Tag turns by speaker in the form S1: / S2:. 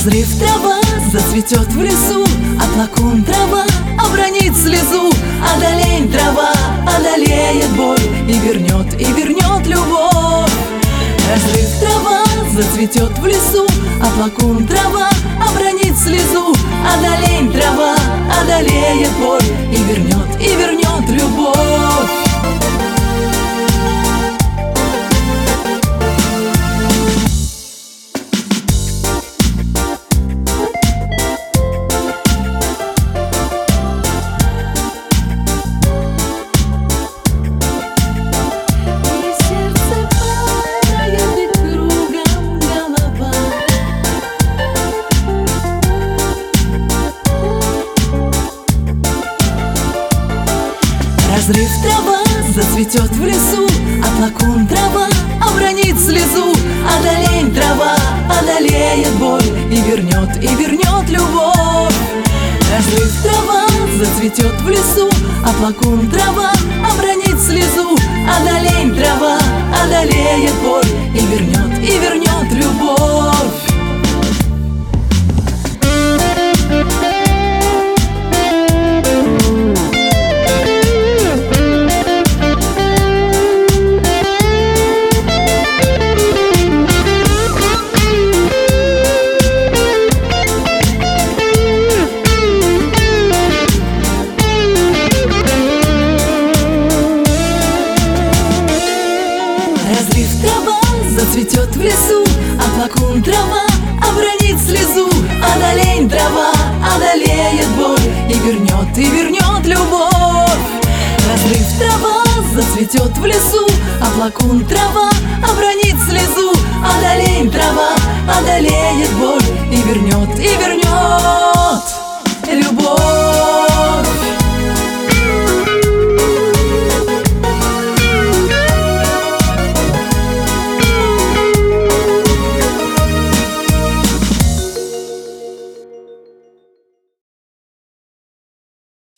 S1: Разрыв трава зацветет в лесу, оплакун трава обронит слезу, одолень трава, одолеет боль и вернет любовь. Разрыв трава зацветет в лесу, оплакун трава обронит слезу, одолень трава, одолеет боль и вернет любовь. Разрыв трава зацветет в лесу, оплакун трава обронит слезу, одолень трава, одолеет боль и вернет любовь. Разрыв трава зацветет в лесу, оплакун трава обронит слезу, одолень трава, одолеет боль и вернет любовь. Разрыв трава зацветет в лесу, оплакун трава обронит слезу, одолень трава, одолеет боль и вернет любовь. Разрыв трава зацветет в лесу, оплакун трава обронит слезу, одолень трава, одолеет боль и вернет любовь.